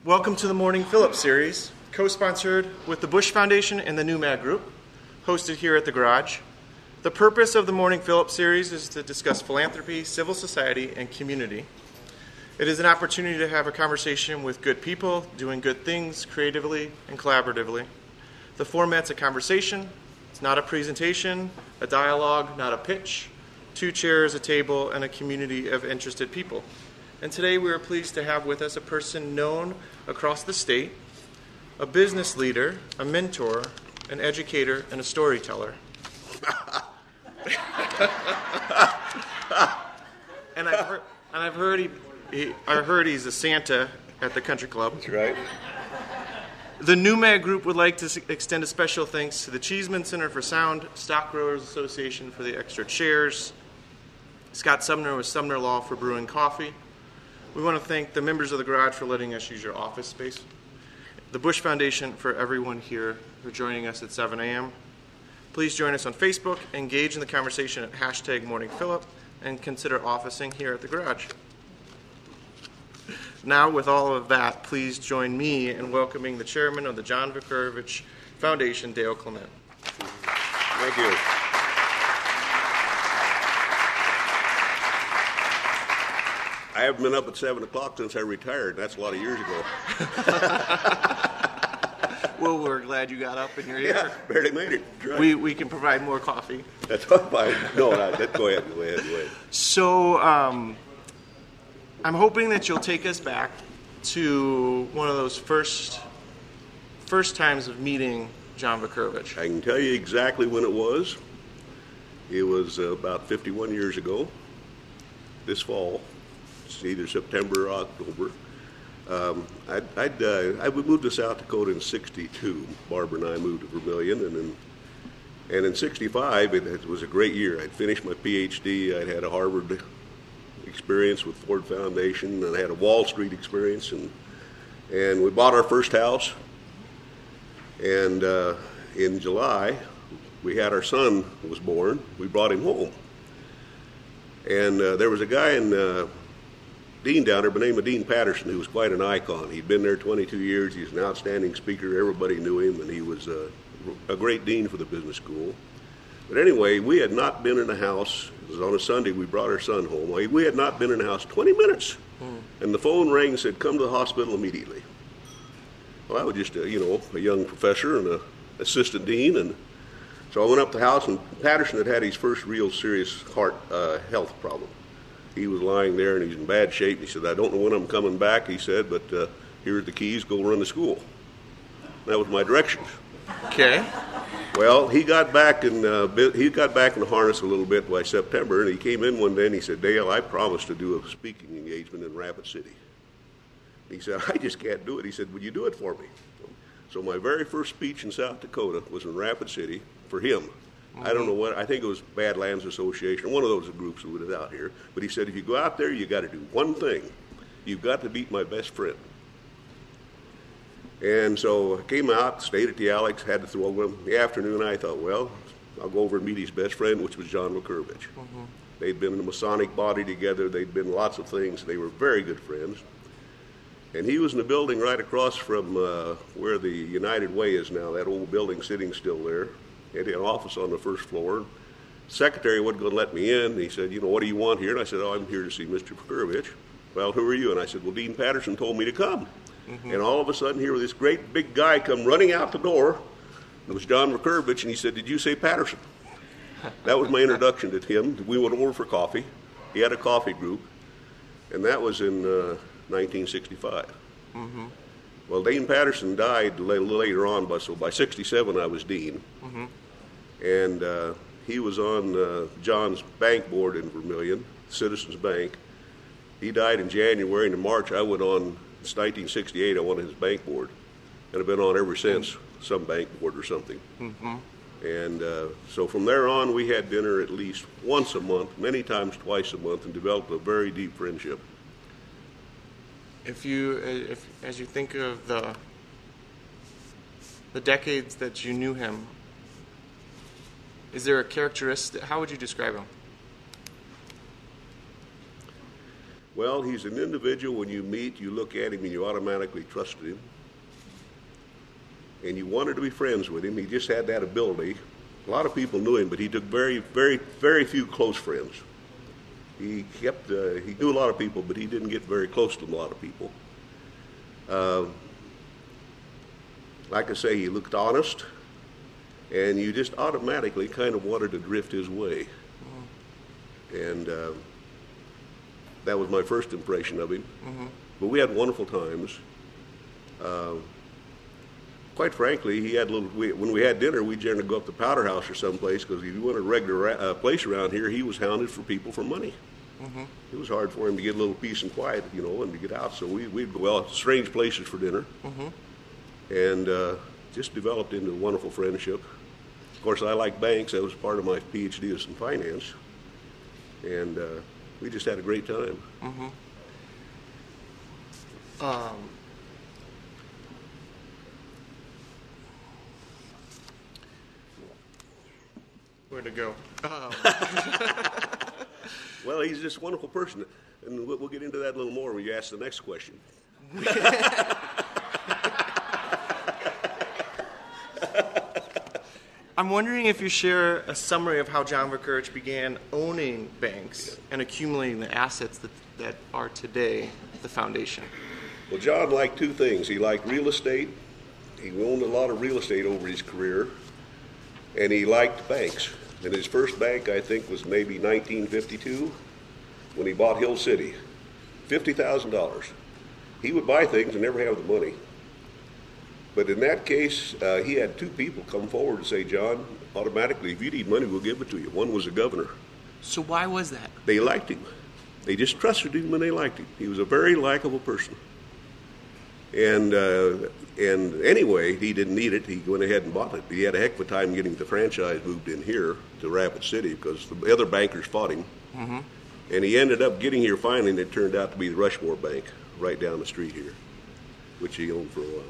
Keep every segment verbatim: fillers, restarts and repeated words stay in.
Welcome to the Morning Philip series, co-sponsored with the Bush Foundation and the New Mag Group, hosted here at the Garage. The purpose of the Morning Philip series is to discuss philanthropy, civil society, and community. It is an opportunity to have a conversation with good people doing good things creatively and collaboratively. The format's a conversation. It's not a presentation, a dialogue, not a pitch. Two chairs, a table, and a community of interested people. And today we are pleased to have with us a person known across the state, a business leader, a mentor, an educator, and a storyteller. and I've heard, and I've heard he, he, I heard he's a Santa at the country club. That's right. The New Mag Group would like to extend a special thanks to the Cheeseman Center for Sound, Stock Growers Association for the extra chairs, Scott Sumner with Sumner Law for brewing coffee. We want to thank the members of the Garage for letting us use your office space, the Bush Foundation for everyone here for joining us at seven a.m. Please join us on Facebook, engage in the conversation at hashtag Morning Philip, and consider officing here at the Garage. Now, with all of that, please join me in welcoming the chairman of the John Vucurevich Foundation, Dale Clement. Thank you. I haven't been up at seven o'clock since I retired. That's a lot of years ago. Well, we're glad you got up and you're here. Yeah, barely made it. Right. We we can provide more coffee. That's fine. No, no, go ahead, go ahead, go ahead. So, um, I'm hoping that you'll take us back to one of those first first times of meeting John Vucurevich. I can tell you exactly when it was. It was uh, about fifty-one years ago, this fall. It's either September or October. Um, I'd, I'd, uh, I moved to South Dakota in sixty-two. Barbara and I moved to Vermilion, and in, and in sixty-five, it, it was a great year. I'd finished my P H D. I'd had a Harvard experience with Ford Foundation, and I had a Wall Street experience, and and we bought our first house. And uh, in July, we had our son was born. We brought him home, and uh, there was a guy in uh, Dean down there by the name of Dean Patterson, who was quite an icon. He'd been there twenty-two years. He was an outstanding speaker. Everybody knew him, and he was uh, a great dean for the business school. But anyway, we had not been in the house. It was on a Sunday. We brought our son home. We had not been in the house twenty minutes, hmm. and the phone rang and said, "Come to the hospital immediately." Well, I was just a, you know, a young professor and an assistant dean, and so I went up to the house, and Patterson had had his first real serious heart uh, health problem. He was lying there, and he's in bad shape. He said, "I don't know when I'm coming back," he said, "but uh, here's the keys. Go run the school." That was my directions. Okay. Well, he got back in uh, he got back in the harness a little bit by September, and he came in one day and he said, "Dale, I promised to do a speaking engagement in Rapid City." He said, "I just can't do it." He said, "Will you do it for me?" So my very first speech in South Dakota was in Rapid City for him. Mm-hmm. I don't know what, I think it was Badlands Association, one of those groups that was out here. But he said, "If you go out there, you got to do one thing. You've got to beat my best friend." And so I came out, stayed at the Alex, had to throw him. In the afternoon, I thought, well, I'll go over and meet his best friend, which was John Vucurevich. Mm-hmm. They'd been in the Masonic body together. They'd been lots of things. They were very good friends. And he was in the building right across from uh, where the United Way is now, that old building sitting still there. He had an office on the first floor. Secretary wasn't going to let me in. He said, "You know, what do you want here?" And I said, "Oh, I'm here to see Mister Vucurevich." "Well, who are you?" And I said, "Well, Dean Patterson told me to come." Mm-hmm. And all of a sudden, here was this great big guy come running out the door. It was John Vucurevich, and he said, "Did you say Patterson?" That was my introduction to him. We went over for coffee. He had a coffee group, and that was in uh, nineteen sixty-five. Mm-hmm. Well, Dean Patterson died later on, but so by sixty-seven I was dean. Mm-hmm. And uh, he was on uh, John's bank board in Vermilion, Citizens Bank. He died in January, and in March I went on, it's nineteen sixty-eight, I went on his bank board. And I've been on ever since, mm-hmm. some bank board or something. Mm-hmm. And uh, so from there on, we had dinner at least once a month, many times twice a month, and developed a very deep friendship. If you, if as you think of the the decades that you knew him, is there a characteristic? How would you describe him? Well, he's an individual, when you meet, you look at him and you automatically trusted him. And you wanted to be friends with him. He just had that ability. A lot of people knew him, but he took very, very, very few close friends. He kept, uh, he knew a lot of people, but he didn't get very close to a lot of people. Uh, like I say, he looked honest, and you just automatically kind of wanted to drift his way. Mm-hmm. And uh, that was my first impression of him. Mm-hmm. But we had wonderful times. Uh, quite frankly, he had little. We, when we had dinner, we generally go up to Powder House or someplace, because if you went to a regular uh, place around here, he was hounded for people for money. Mm-hmm. It was hard for him to get a little peace and quiet, you know, and to get out. So we, we'd go out strange places for dinner, mm-hmm. and uh, just developed into a wonderful friendship. Of course, I like banks. That was part of my P H D was in finance, and uh, we just had a great time. Mm-hmm. Um, where to go? Um. Well, he's just a wonderful person, and we'll get into that a little more when you ask the next question. I'm wondering if you share a summary of how John Vakurich began owning banks and accumulating the assets that, that are today the foundation. Well, John liked two things. He liked real estate. He owned a lot of real estate over his career, and he liked banks. And his first bank, I think, was maybe nineteen fifty-two when he bought Hill City, fifty thousand dollars. He would buy things and never have the money. But in that case, uh, he had two people come forward and say, John, automatically, if you need money, we'll give it to you. One was the governor. So why was that? They liked him. They just trusted him and they liked him. He was a very likable person. And uh, and anyway, he didn't need it. He went ahead and bought it. He had a heck of a time getting the franchise moved in here to Rapid City because the other bankers fought him. Mm-hmm. And he ended up getting here finally, and it turned out to be the Rushmore Bank right down the street here, which he owned for a while.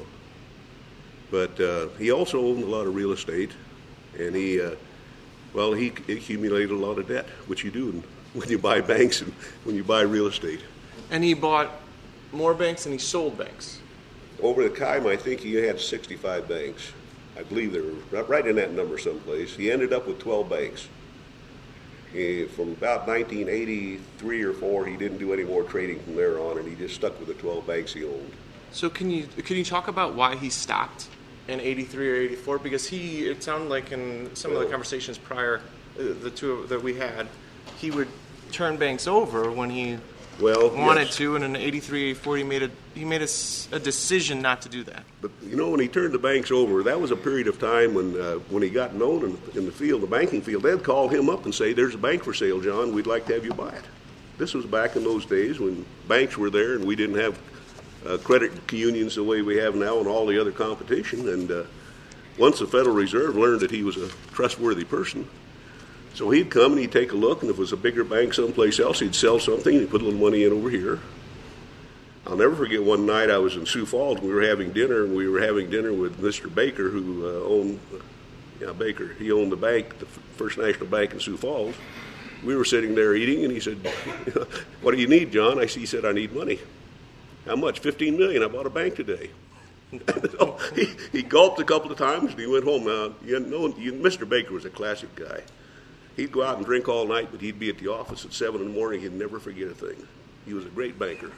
But uh, he also owned a lot of real estate, and he, uh, well, he accumulated a lot of debt, which you do when you buy banks and when you buy real estate. And he bought more banks and he sold banks. Over the time, I think he had sixty-five banks. I believe they were right in that number someplace. He ended up with twelve banks. He, from about nineteen eighty-three or four, he didn't do any more trading from there on, and he just stuck with the twelve banks he owned. So can you can you talk about why he stopped in eighty-three or eighty-four? Because he, it sounded like in some well, of the conversations prior, uh, the two that we had, he would turn banks over when he well, wanted yes. to, and in eighty-three, eighty-four, he made a he made a, a decision not to do that. But you know, when he turned the banks over, that was a period of time when uh, when he got known in, in the field, the banking field. They'd call him up and say, "There's a bank for sale, John. We'd like to have you buy it." This was back in those days when banks were there and we didn't have uh, credit unions the way we have now and all the other competition. And uh, once the Federal Reserve learned that he was a trustworthy person, so he'd come and he'd take a look, and if it was a bigger bank someplace else, he'd sell something and he'd put a little money in over here. I'll never forget one night I was in Sioux Falls, and we were having dinner, and we were having dinner with Mister Baker, who uh, owned, uh, yeah, Baker, he owned the bank, the First National Bank in Sioux Falls. We were sitting there eating, and he said, "What do you need, John?" I, he said, "I need money." "How much?" fifteen million dollars. I bought a bank today. So he, he gulped a couple of times, and he went home. Now, you know, you, Mister Baker was a classic guy. He'd go out and drink all night, but he'd be at the office at seven in the morning. He'd never forget a thing. He was a great banker.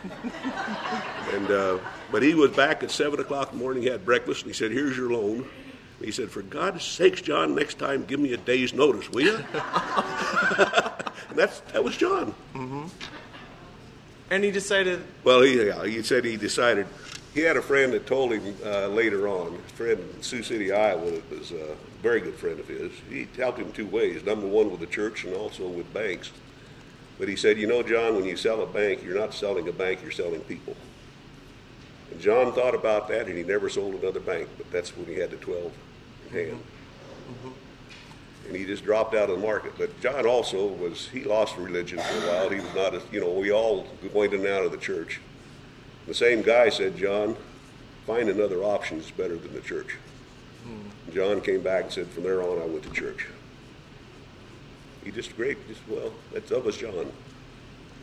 and uh, But he was back at seven o'clock in the morning. He had breakfast, and he said, "Here's your loan." And he said, "For God's sakes, John, next time give me a day's notice, will you?" And that's, that was John. Mm-hmm. And he decided... Well, he, yeah, he said he decided... He had a friend that told him uh, later on, a friend in Sioux City, Iowa, that was a very good friend of his. He helped him two ways, number one with the church and also with banks. But he said, "You know, John, when you sell a bank, you're not selling a bank, you're selling people." And John thought about that, and he never sold another bank, but that's when he had the twelve in hand. Mm-hmm. And he just dropped out of the market. But John also was, he lost religion for a while. He was not, a, you know, we all went in and out of the church. The same guy said, "John, find another option that's better than the church." Mm. John came back and said, "From there on, I went to church." He just great, just, well, that's, that was John.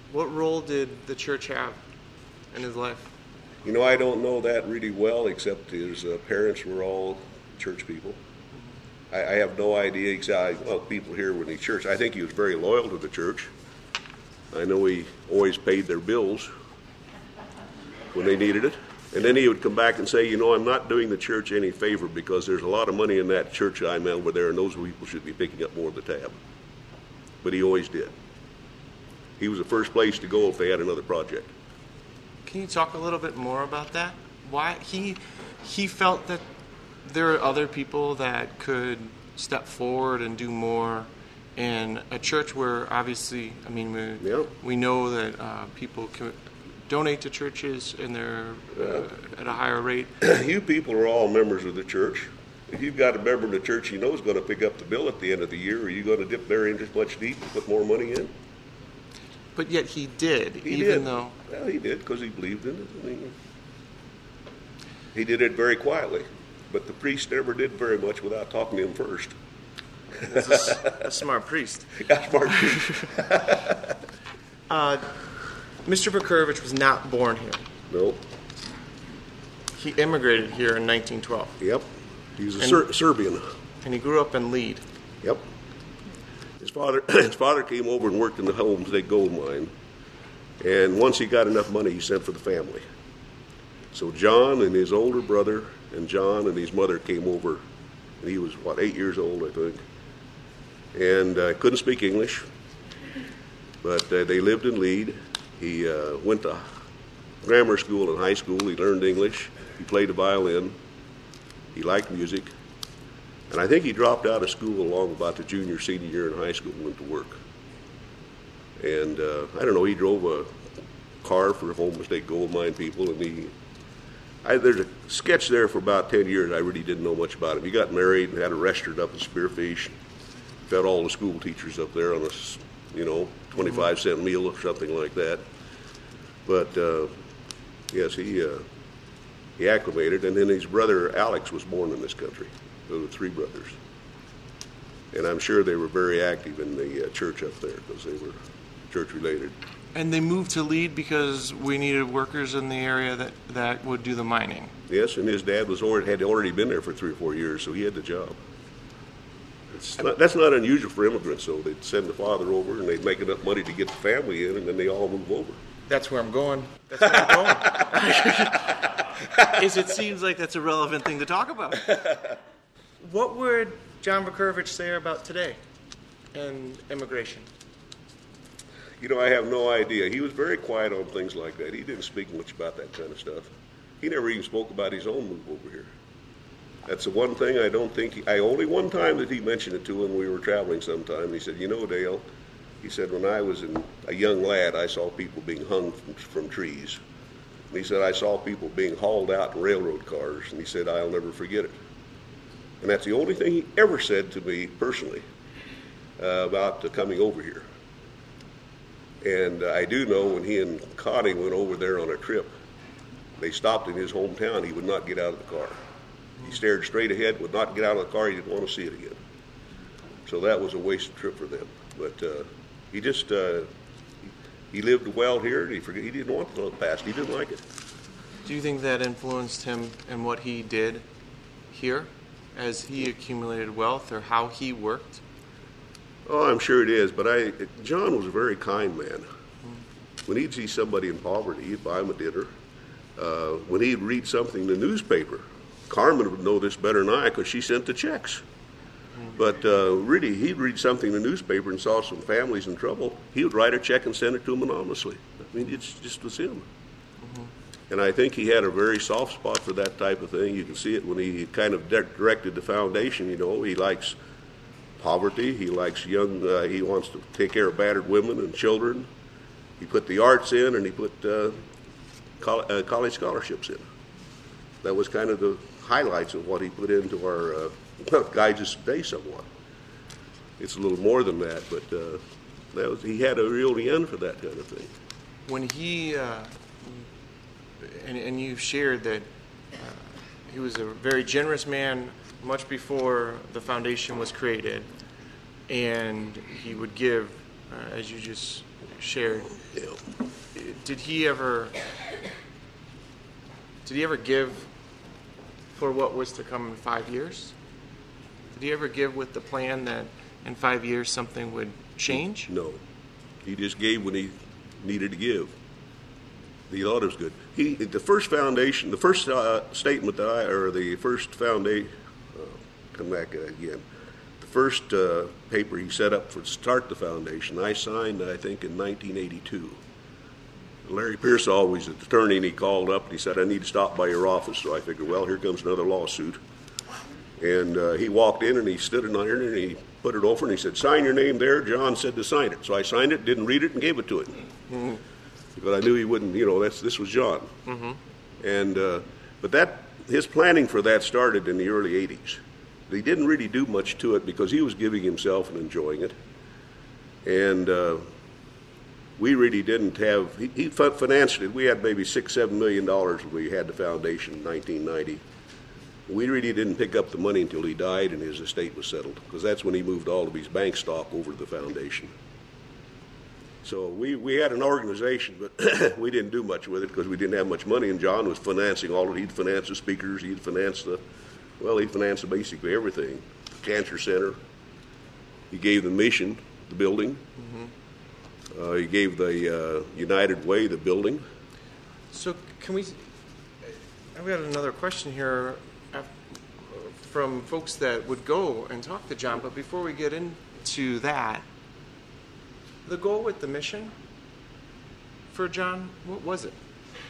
What role did the church have in his life? You know, I don't know that really well, except his uh, parents were all church people. I, I have no idea exactly, well, people here were in the church. I think he was very loyal to the church. I know he always paid their bills when they needed it. And then he would come back and say, you know, I'm not doing the church any favor because there's a lot of money in that church I'm over there, and those people should be picking up more of the tab. But he always did. He was the first place to go if they had another project. Can you talk a little bit more about that? Why he he felt that there are other people that could step forward and do more in a church where obviously, I mean, we, yeah. we know that uh, people can donate to churches and they're uh, at a higher rate. You people are all members of the church. If you've got a member of the church you know is going to pick up the bill at the end of the year, are you going to dip their interest much deep and put more money in? But yet he did, he even did. though... Well, he did because he believed in it. I mean, he did it very quietly. But the priest never did very much without talking to him first. That's a, a smart priest. A smart priest. uh, Mister Vakurovich was not born here. No. He immigrated here in nineteen twelve. Yep. He was a and, Ser- Serbian. And he grew up in Lead. Yep. His father, his father came over and worked in the Homestead gold mine. And once he got enough money, he sent for the family. So John and his older brother and John and his mother came over. And he was, what, eight years old, I think. And uh, couldn't speak English. But uh, they lived in Lead. He uh, went to grammar school and high school. He learned English. He played the violin. He liked music. And I think he dropped out of school along about the junior, senior year in high school and went to work. And uh, I don't know, he drove a car for Homestead gold mine people. And he, I, there's a sketch there for about ten years. I really didn't know much about him. He got married and had a restaurant up in Spearfish. Fed all the school teachers up there on a, you know, twenty-five cent meal or something like that. But uh, yes, he uh, he acclimated, and then his brother Alex was born in this country. There were three brothers, and I'm sure they were very active in the uh, church up there because they were church related. And they moved to Lead because we needed workers in the area that, that would do the mining. Yes, and his dad was already, had already been there for three or four years, so he had the job. It's not, that's not unusual for immigrants, though. They'd send the father over, and they'd make enough money to get the family in, and then they all move over. That's where I'm going. That's where I'm going. Is it seems like that's a relevant thing to talk about. What would John Vakurovich say about today and immigration? You know, I have no idea. He was very quiet on things like that. He didn't speak much about that kind of stuff. He never even spoke about his own move over here. That's the one thing I don't think he, I only one time that he mentioned it to him. We were traveling sometime. He said, you know, Dale, he said, when I was in, a young lad, I saw people being hung from, from trees. And he said, I saw people being hauled out in railroad cars. And he said, I'll never forget it. And that's the only thing he ever said to me personally uh, about uh, coming over here. And uh, I do know when he and Connie went over there on a trip, they stopped in his hometown. He would not get out of the car. He stared straight ahead, would not get out of the car. He didn't want to see it again. So that was a wasted trip for them. But uh, he just, uh, he lived well here, and he, forget, he didn't want the past. He didn't like it. Do you think that influenced him in what he did here as he accumulated wealth, or how he worked? Oh, I'm sure it is. But I, John was a very kind man. When he'd see somebody in poverty, he'd buy him a dinner. Uh, when he'd read something in the newspaper, Carmen would know this better than I because she sent the checks. But uh, really, he'd read something in the newspaper and saw some families in trouble. He would write a check and send it to them anonymously. I mean, it just was him. Mm-hmm. And I think he had a very soft spot for that type of thing. You can see it when he kind of de- directed the foundation. You know, he likes poverty. He likes young. Uh, he wants to take care of battered women and children. He put the arts in, and he put uh, col- uh, college scholarships in. That was kind of the highlights of what he put into our uh, guides us today somewhat. It's a little more than that, but uh, that was, he had a real end for that kind of thing. When he, uh, and, and you shared that uh, he was a very generous man much before the foundation was created, and he would give, uh, as you just shared. Yeah. Did he ever? Did he ever give for what was to come in five years? Did he ever give with the plan that in five years something would change? No. He just gave when he needed to give. He thought it was good. He, the first foundation, the first uh, statement that I, or the first foundation, uh, come back again, the first uh, paper he set up for to start the foundation, I signed, I think, in nineteen eighty-two. Larry Pearsall was the attorney, and he called up and he said, I need to stop by your office. So I figured, well, here comes another lawsuit. And uh, he walked in and he stood in there and he put it over and he said, sign your name there. John said to sign it. So I signed it, didn't read it, and gave it to him. Mm-hmm. But I knew he wouldn't, you know, that's this was John. Mm-hmm. And, uh, but that, his planning for that started in the early eighties. He didn't really do much to it because he was giving himself and enjoying it. And uh, we really didn't have, he, he financed it. We had maybe six, seven million dollars when we had the foundation in nineteen ninety. We really didn't pick up the money until he died and his estate was settled, because that's when he moved all of his bank stock over to the foundation. So we, we had an organization, but we didn't do much with it because we didn't have much money, and John was financing all of it. He'd finance the speakers, he'd finance the, well, he financed basically everything. The Cancer Center. He gave the mission, the building. Mm-hmm. Uh, he gave the uh, United Way, the building. So can we, I've got another question here from folks that would go and talk to John, but before we get into that, the goal with the mission for John, what was it?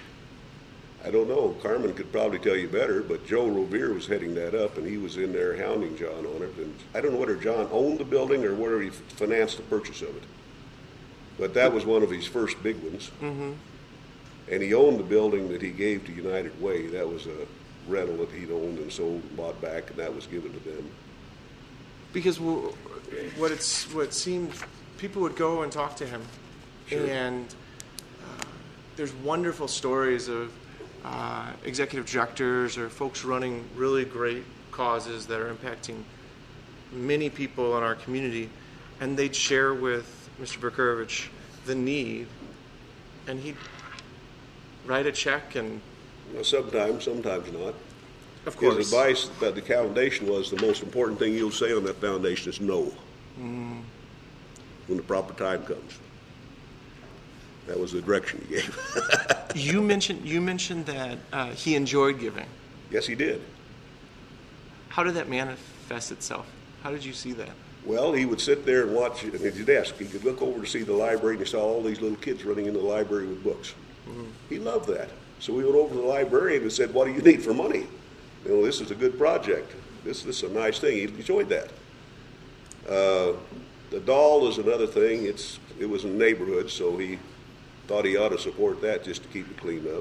I don't know. Carmen could probably tell you better, but Joe Rovere was heading that up, and he was in there hounding John on it. And I don't know whether John owned the building or whether he financed the purchase of it. But that was one of his first big ones. Mm-hmm. And he owned the building that he gave to United Way. That was a rental that he'd owned and sold and bought back, and that was given to them. Because what it's what it seemed, people would go and talk to him, sure. and uh, there's wonderful stories of uh, executive directors or folks running really great causes that are impacting many people in our community, and they'd share with Mister Berkovich the need, and he'd write a check and. Well, sometimes, sometimes not. Of course. His advice about the foundation was the most important thing you'll say on that foundation is no. Mm. When the proper time comes. That was the direction he gave. you mentioned you mentioned that uh, he enjoyed giving. Yes, he did. How did that manifest itself? How did you see that? Well, he would sit there and watch at his desk. He could look over to see the library, and he saw all these little kids running into the library with books. Mm-hmm. He loved that. So we went over to the librarian and said, what do you need for money? You know, this is a good project. This, this is a nice thing. He enjoyed that. Uh, the doll is another thing. It's It was in the neighborhood, so he thought he ought to support that just to keep it cleaned up.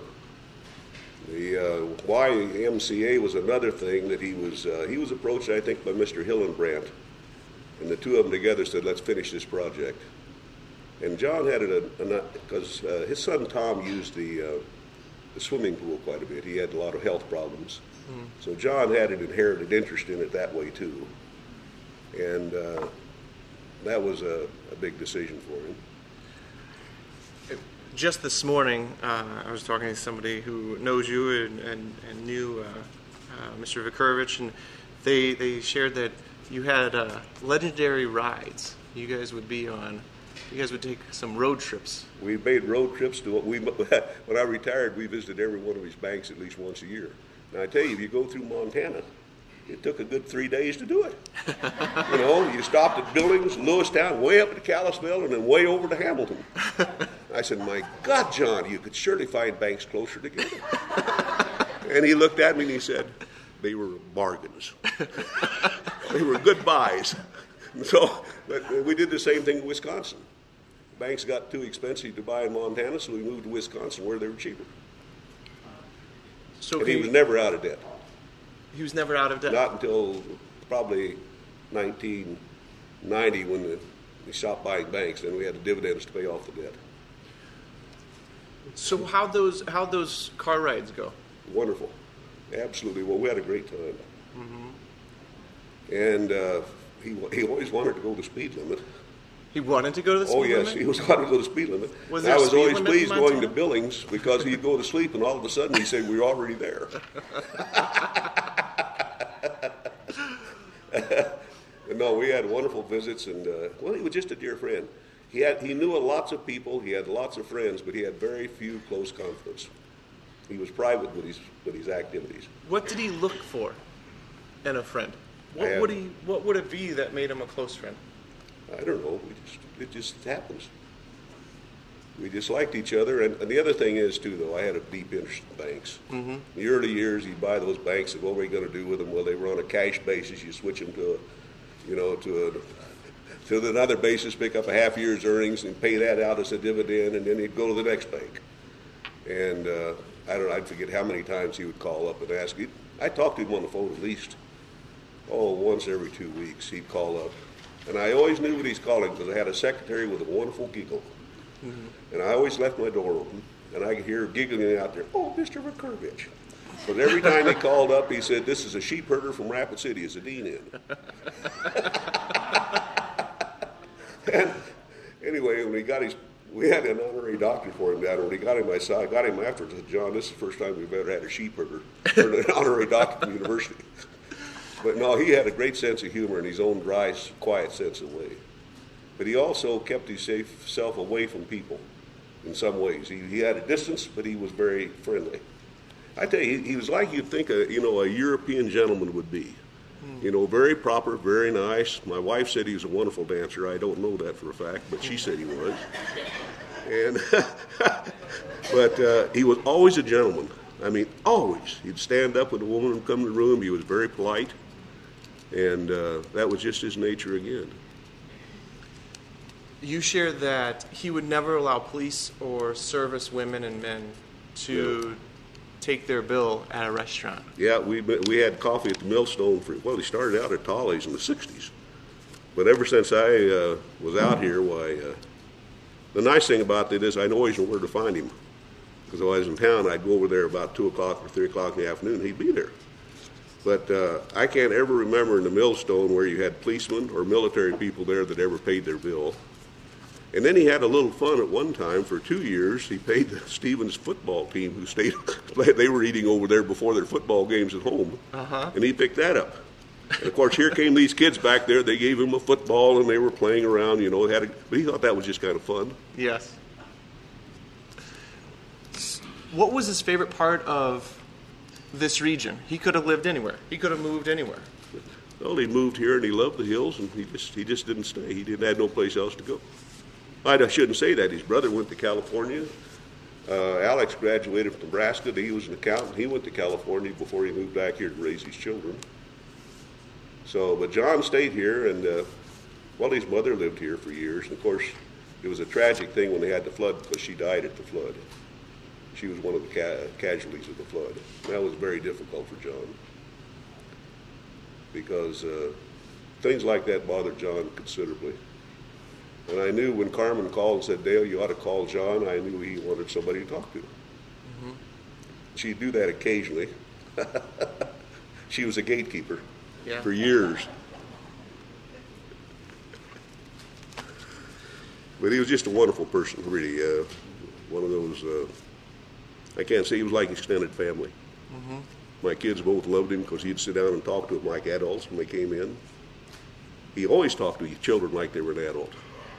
The uh, Y M C A was another thing that he was, uh, he was approached, I think, by Mister Hillenbrandt. And the two of them together said, let's finish this project. And John had it, because uh, his son Tom used the, uh, the swimming pool quite a bit. He had a lot of health problems. Mm. So John had an inherited interest in it that way too. And uh, that was a, a big decision for him. Just this morning, uh, I was talking to somebody who knows you and, and, and knew uh, uh, Mister Berkovich, and they, they shared that you had uh, legendary rides you guys would be on. You guys would take some road trips. We made road trips to what we, when I retired, we visited every one of his banks at least once a year. Now, I tell you, if you go through Montana, it took a good three days to do it. You know, you stopped at Billings, Lewistown, way up to Kalispell, and then way over to Hamilton. I said, my God, John, you could surely find banks closer together. And he looked at me and he said, they were bargains. They were good buys. So but we did the same thing in Wisconsin. Banks got too expensive to buy in Montana, so we moved to Wisconsin where they were cheaper. So and he, he was never out of debt. He was never out of debt? Not until probably nineteen ninety when the, we stopped buying banks. Then we had the dividends to pay off the debt. So how'd those, how'd those car rides go? Wonderful. Absolutely. Well, we had a great time. Mm-hmm. And uh, he he always wanted to go the speed limit. He wanted to go to the speed Oh, yes, limit? he was wanting to go to the speed limit. Was And there I a was speed always limit in pleased going to Montana? Billings because he'd go to sleep and all of a sudden he said, we're already there. No, we had wonderful visits, and uh, well, he was just a dear friend. He had he knew lots of people, he had lots of friends, but he had very few close confidants. He was private with his with his activities. What did he look for in a friend? What I would have- he? What would it be that made him a close friend? I don't know. We just, it just happens. We just liked each other, and, and the other thing is too, though, I had a deep interest in banks. Mm-hmm. In the early years, you'd buy those banks, and what were you going to do with them? Well, they were on a cash basis. You switch them to a, you know, to a, to another basis, pick up a half year's earnings, and pay that out as a dividend, and then you'd go to the next bank. And uh, I don't, I forget how many times he would call up and ask me. I talked to him on the phone at least, oh, once every two weeks. He'd call up. And I always knew what he's calling because I had a secretary with a wonderful giggle. Mm-hmm. And I always left my door open, and I could hear her giggling out there, oh, Mister Vukovich. But every time he called up, he said, this is a sheep herder from Rapid City. Is the dean in? And anyway, when he got his, we had an honorary doctor for him down. When he got him, I saw, I got him afterwards. I said, John, this is the first time we've ever had a sheep herder or an honorary doctor from the university. But no, he had a great sense of humor in his own dry, quiet sense of way. But he also kept himself away from people in some ways. He, he had a distance, but he was very friendly. I tell you, he, he was like you'd think a, you know, a European gentleman would be. Mm. You know, very proper, very nice. My wife said he was a wonderful dancer. I don't know that for a fact, but she said he was. And but uh, he was always a gentleman. I mean, always. He'd stand up when a woman would come to the room. He was very polite. And uh, that was just his nature again. You shared that he would never allow police or service women and men to yeah. take their bill at a restaurant. Yeah, we we had coffee at the Millstone for, well, he started out at Tolley's in the sixties. But ever since I uh, was out here, why, uh, the nice thing about it is I always know where to find him. Because when I was in town, I'd go over there about two o'clock or three o'clock in the afternoon, and he'd be there. But uh, I can't ever remember in the Millstone where you had policemen or military people there that ever paid their bill. And then he had a little fun at one time. For two years, he paid the Stevens football team who stayed, they were eating over there before their football games at home. Uh-huh. And he picked that up. And of course, here came these kids back there. They gave him a football and they were playing around, you know. Had a, but he thought that was just kind of fun. Yes. What was his favorite part of this region? He could have lived anywhere. He could have moved anywhere. Well, he moved here and he loved the hills, and he just he just didn't stay. He didn't have no place else to go. I shouldn't say that. His brother went to California. Uh, Alex graduated from Nebraska. He was an accountant. He went to California before he moved back here to raise his children. So, but John stayed here, and uh, well, his mother lived here for years. And of course, it was a tragic thing when they had the flood because she died at the flood. She was one of the ca- casualties of the flood. And that was very difficult for John because uh, things like that bothered John considerably. And I knew when Carmen called and said, Dale, you ought to call John, I knew he wanted somebody to talk to. Mm-hmm. She'd do that occasionally. She was a gatekeeper yeah. for years. But he was just a wonderful person, really. Uh, one of those, uh, I can't say he was like extended family. Mm-hmm. My kids both loved him because he'd sit down and talk to them like adults when they came in. He always talked to his children like they were an adult.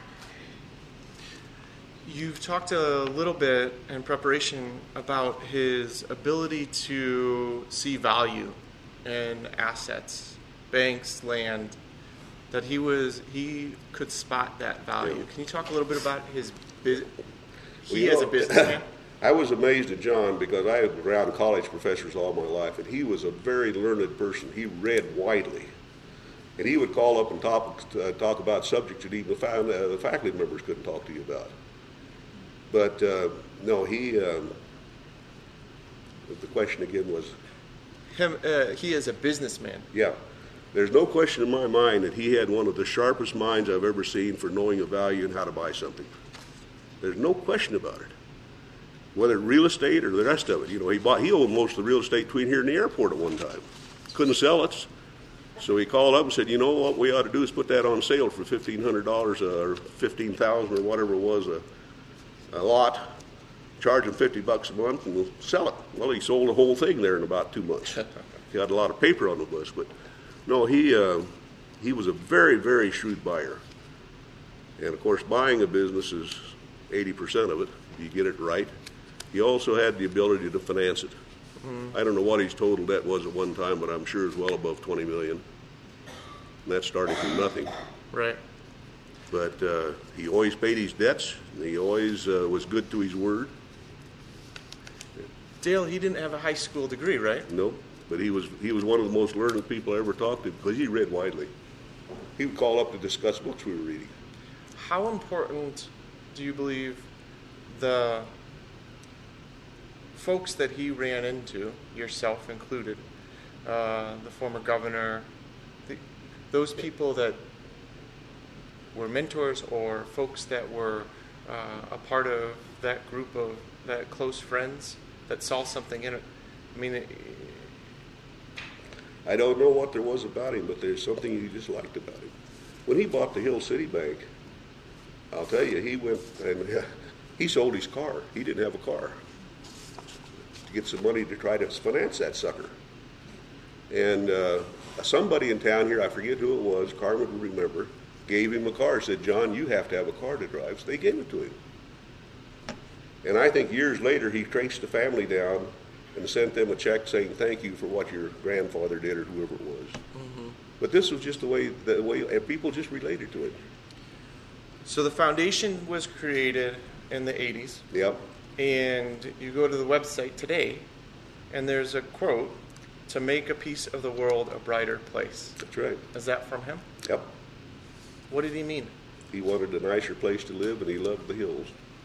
You've talked a little bit in preparation about his ability to see value in assets, banks, land, that he was he could spot that value. Yeah. Can you talk a little bit about his biz- he well, as know, a businessman? I was amazed at John because I was around college professors all my life, and he was a very learned person. He read widely. And he would call up and talk, uh, talk about subjects that even the, fa- uh, the faculty members couldn't talk to you about. But, uh, no, he, um, the question again was? Him, uh, he is a businessman. Yeah. There's no question in my mind that he had one of the sharpest minds I've ever seen for knowing a value and how to buy something. There's no question about it. Whether real estate or the rest of it. You know, he bought, he owned most of the real estate between here and the airport at one time. Couldn't sell it. So he called up and said, you know what we ought to do is put that on sale for fifteen hundred dollars or fifteen thousand dollars or whatever it was a, a lot, charge him fifty bucks a month and we'll sell it. Well, he sold the whole thing there in about two months. He had a lot of paper on the bus, but no, he, uh, he was a very, very shrewd buyer. And of course, buying a business is eighty percent of it. You get it right. He also had the ability to finance it. Mm-hmm. I don't know what his total debt was at one time, but I'm sure it's well above twenty million dollars. And that's starting from nothing. Right. But uh, he always paid his debts. And he always uh, was good to his word. Dale, he didn't have a high school degree, right? No, but he was he was one of the most learned people I ever talked to because he read widely. He would call up to discuss books we were reading. How important do you believe the folks that he ran into, yourself included, uh, the former governor, the, those people that were mentors or folks that were uh, a part of that group of that close friends that saw something in it? I mean, it, I don't know what there was about him, but there's something you just liked about him. When he bought the Hill City Bank, I'll tell you, he went and he sold his car. He didn't have a car to get some money to try to finance that sucker. And uh, somebody in town here, I forget who it was, Carmen would remember, gave him a car, said, John, you have to have a car to drive. So they gave it to him. And I think years later, he traced the family down and sent them a check saying, thank you for what your grandfather did or whoever it was. Mm-hmm. But this was just the way, the way, and people just related to it. So the foundation was created in the eighties. Yep. And you go to the website today, and there's a quote, to make a piece of the world a brighter place. That's right. Is that from him? Yep. What did he mean? He wanted a nicer place to live, and he loved the hills.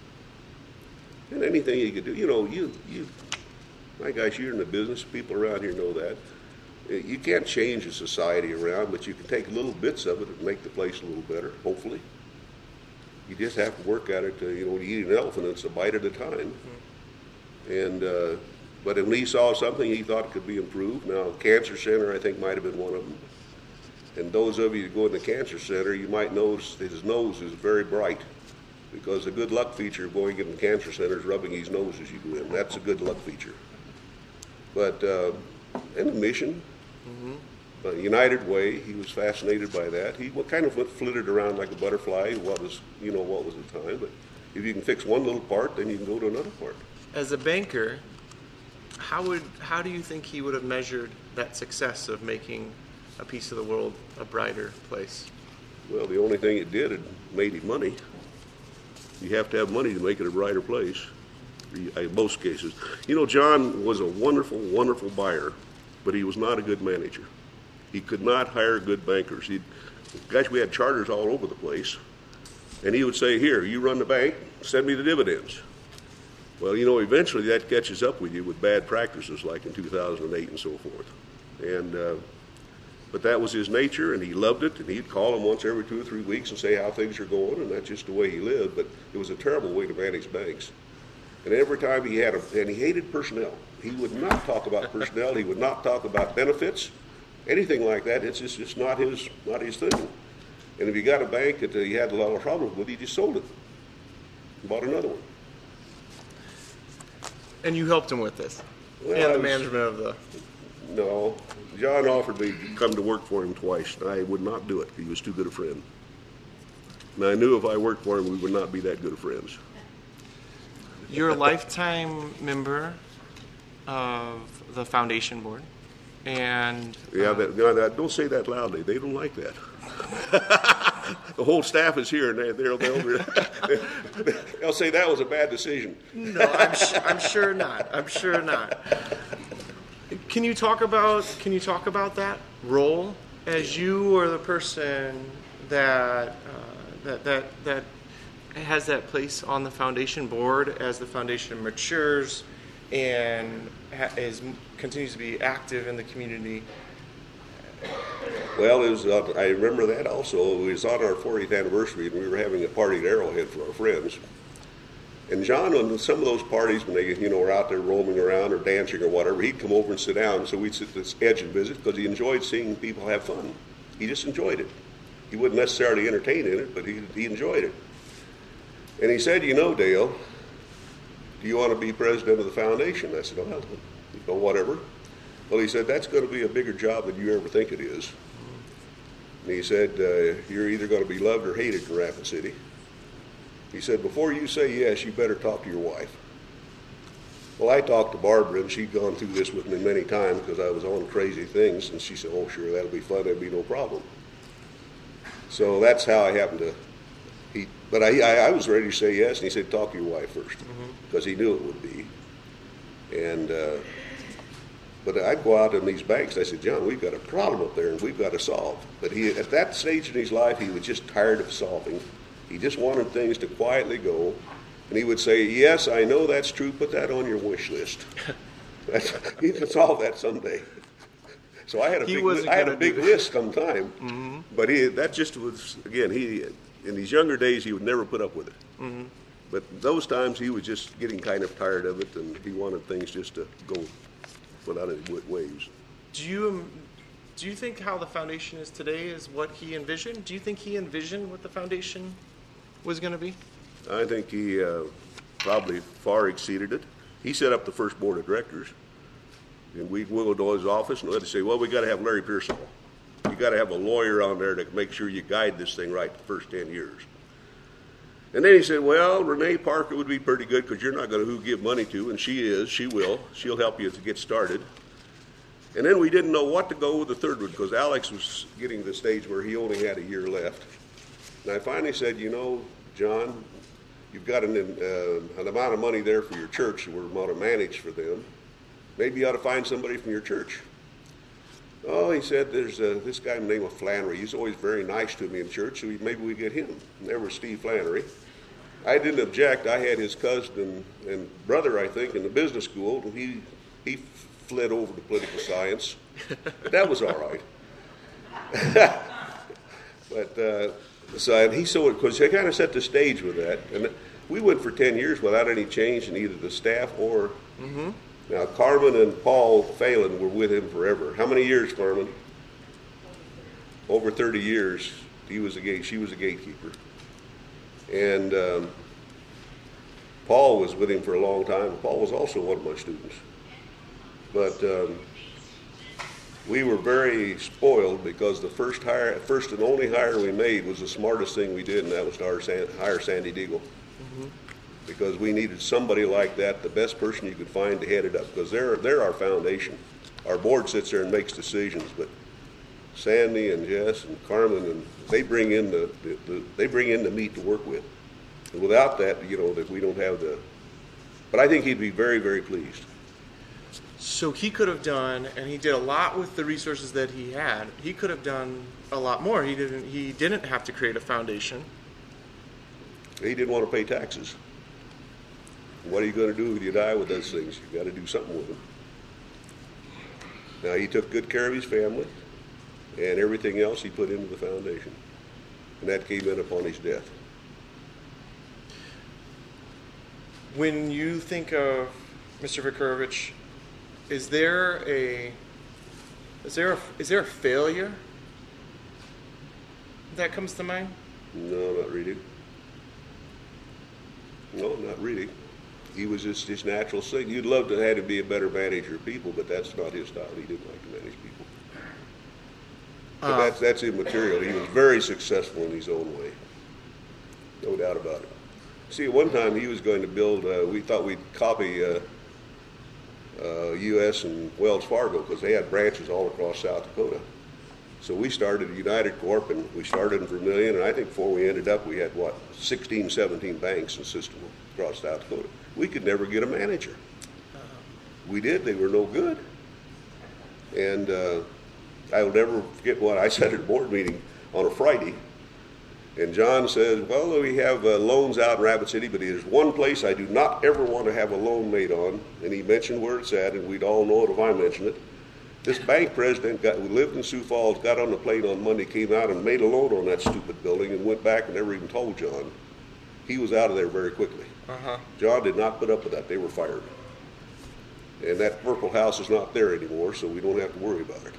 And anything he could do, you know, you, you, my gosh, you're in the business, people around here know that. You can't change a society around, but you can take little bits of it and make the place a little better, hopefully. You just have to work at it. Uh, you know, when you eat an elephant, it's a bite at a time. Mm-hmm. And uh, but when he saw something he thought could be improved, now Cancer Center I think might have been one of them. And those of you who go in the Cancer Center, you might notice that his nose is very bright, because the good luck feature of going in the Cancer Center is rubbing his nose as you go in. That's a good luck feature. But uh, and the mission. Mm-hmm. Uh, United Way, he was fascinated by that. He kind of flitted around like a butterfly. What was, you know, what was the time? But if you can fix one little part, then you can go to another part. As a banker, how would how do you think he would have measured that success of making a piece of the world a brighter place? Well, the only thing it did, it made him money. You have to have money to make it a brighter place, in most cases. You know, John was a wonderful, wonderful buyer, but he was not a good manager. He could not hire good bankers. He'd, gosh, we had charters all over the place. And he would say, here, you run the bank, send me the dividends. Well, you know, eventually that catches up with you with bad practices like in two thousand eight and so forth. And uh, but that was his nature, and he loved it, and he'd call him once every two or three weeks and say how things are going, and that's just the way he lived. But it was a terrible way to manage banks. And every time he had a, and he hated personnel. He would not talk about personnel. He would not talk about benefits. Anything like that, it's just it's not his not his thing. And if you got a bank that he had a lot of problems with, he just sold it, bought another one. And you helped him with this, well, and the was, management of the. No, John offered me to come to work for him twice, and I would not do it. He was too good a friend, and I knew if I worked for him, we would not be that good of friends. You're a lifetime member of the foundation board. And yeah, uh, that, no, that, don't say that loudly. They don't like that. The whole staff is here, and they, they'll, they'll, they'll say that was a bad decision. No, I'm, sh- I'm sure not. I'm sure not. Can you talk about Can you talk about that role as you are the person that uh, that that that has that place on the foundation board as the foundation matures and is continues to be active in the community? Well, it was, uh, I remember that also. It was on our fortieth anniversary, and we were having a party at Arrowhead for our friends. And John, on some of those parties, when they, you know, were out there roaming around or dancing or whatever, he'd come over and sit down. So we'd sit at this edge and visit because he enjoyed seeing people have fun. He just enjoyed it. He wouldn't necessarily entertain in it, but he, he enjoyed it. And he said, you know, Dale, do you want to be president of the foundation? I said, oh, well, you know, whatever. Well, he said, that's going to be a bigger job than you ever think it is. And he said, uh, you're either going to be loved or hated in Rapid City. He said, before you say yes, you better talk to your wife. Well, I talked to Barbara, and she'd gone through this with me many times because I was on crazy things, and she said, oh, sure, that'll be fun, that'll be no problem. So that's how I happened to, he, but I, I, I was ready to say yes, and he said, talk to your wife first, because mm-hmm. he knew it would be. And, uh, but I'd go out in these banks, and I said, John, we've got a problem up there, and we've got to solve. But he, at that stage in his life, he was just tired of solving. He just wanted things to quietly go, and he would say, yes, I know that's true, put that on your wish list. He can solve that someday. So I had a he big, li- I had a big list sometime, mm-hmm. but he, that just was, again, he, in these younger days, he would never put up with it. Mm-hmm. But those times, he was just getting kind of tired of it, and he wanted things just to go without any waves. Do you do you think how the foundation is today is what he envisioned? Do you think he envisioned what the foundation was going to be? I think he uh, probably far exceeded it. He set up the first board of directors, and we'd go to his office and they'd say, well, we got to have Larry Pearsall. You got to have a lawyer on there to make sure you guide this thing right the first ten years. And then he said, well, Renee Parker would be pretty good because you're not going to who give money to, and she is, she will. She'll help you to get started. And then we didn't know what to go with the third one because Alex was getting to the stage where he only had a year left. And I finally said, you know, John, you've got an, uh, an amount of money there for your church that we're going to manage for them. Maybe you ought to find somebody from your church. Oh, he said, there's uh, this guy named Flannery. He's always very nice to me in church, so maybe we get him. And there was Steve Flannery. I didn't object. I had his cousin and, and brother, I think, in the business school. And he, he fled over to political science. But that was all right. But... Uh, So and he so because they kind of set the stage with that, and we went for ten years without any change in either the staff or. Mm-hmm. Now Carmen and Paul Phelan were with him forever. How many years, Carmen? Over thirty years. He was a gate. She was a gatekeeper, and um, Paul was with him for a long time. Paul was also one of my students, but. Um, We were very spoiled because the first hire, first and only hire we made was the smartest thing we did, and that was to hire, San, hire Sandy Deagle. Mm-hmm. Because we needed somebody like that, the best person you could find to head it up, because they're, they're our foundation. Our board sits there and makes decisions, but Sandy and Jess and Carmen, and they bring in the, the, the they bring in the meat to work with. And without that, you know, that we don't have the. But I think he'd be very, very pleased. So he could have done, and he did a lot with the resources that he had. He could have done a lot more. He didn't. He didn't have to create a foundation. He didn't want to pay taxes. What are you going to do when you die with those things? You've got to do something with them. Now he took good care of his family, and everything else he put into the foundation, and that came in upon his death. When you think of Mister Vikarovich, Is there a is there a, is there a failure that comes to mind? No, not really. No, not really. He was just his natural thing. You'd love to have him be a better manager of people, but that's not his style. He didn't like to manage people. But uh, that's that's immaterial. He was very successful in his own way, no doubt about it. See, at one time he was going to build. Uh, we thought we'd copy. Uh, Uh, U S and Wells Fargo because they had branches all across South Dakota. So we started United Corp, and we started in Vermilion, and I think before we ended up, we had, what, sixteen, seventeen banks in the system across South Dakota. We could never get a manager. We did. They were no good. And uh, I will never forget what I said at a board meeting on a Friday. And John says, well, we have uh, loans out in Rapid City, but there's one place I do not ever want to have a loan made on. And he mentioned where it's at, and we'd all know it if I mentioned it. This bank president got, who lived in Sioux Falls, got on the plane on Monday, came out and made a loan on that stupid building and went back and never even told John. he was out of there very quickly. Uh-huh. John did not put up with that. They were fired. And that Purple House is not there anymore, so we don't have to worry about it.